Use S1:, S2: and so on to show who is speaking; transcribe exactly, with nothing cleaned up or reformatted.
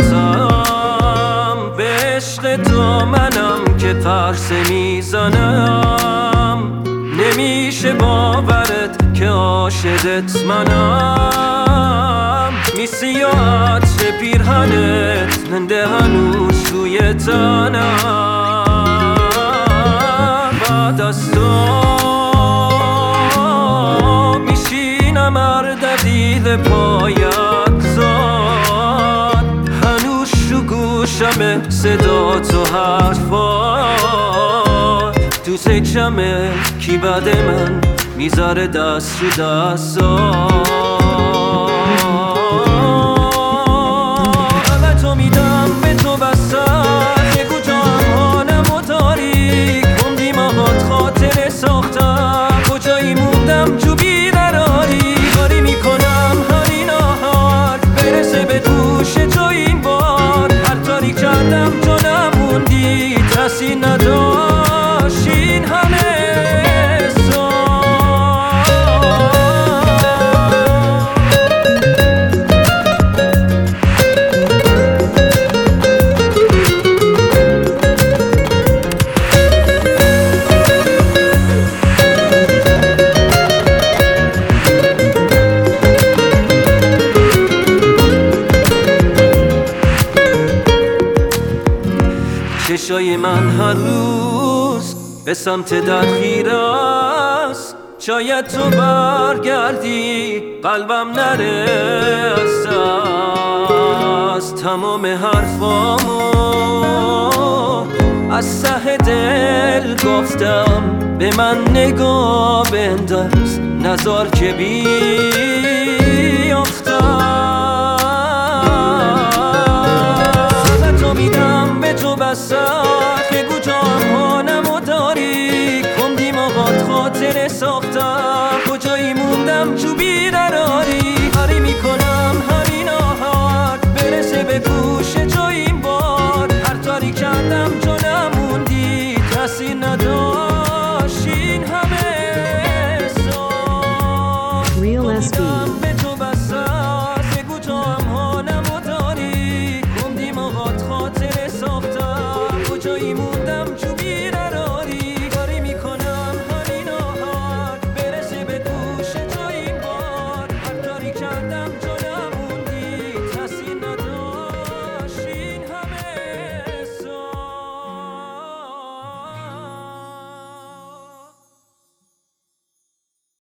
S1: بسم به عشق تو منم که پرسه میزنم، نمیشه باورت که عاشقت منم. میسیات چه پیرهنت منده هنوز توی تنم. بعد از تو میشینم اردبیل پایت زاد، هنوز شو گوشم صدا تو حرفات. دوست کمه کی بعد من میذاره دست رو دستات. همه تو میدم به تو بستن، بگو جهانم و تاریک موندی ماهات خاطر ساختم. کجایی موندم جو بیقراری، کاری میکنم هری نهار برسه به گوش تو این بار. هر کاری کردم تو نموندی، تاثیر نداشت این همه چشای من هر روز به سمت درخیر است. شاید تو برگردی قلبم نره از دست. تمام حرفامو از ته دل گفتم، به من نگاه بنداز نزار که بیافتم. تو میدم به تو بسر، بگو جهانم و تاریک موندی ماهات خاطر ساختم. کجایی موندم جو بیقراری، هری میکنم هری نهار برسه به گوش تو این بار. هر کاری کردم تو نموندی، تاثیر نداشت این همه سال.
S2: Real اس بی
S1: به تو بسر، بگو جهانم و تاریک موندی ماهات خاطر ساختم. کجایی موندم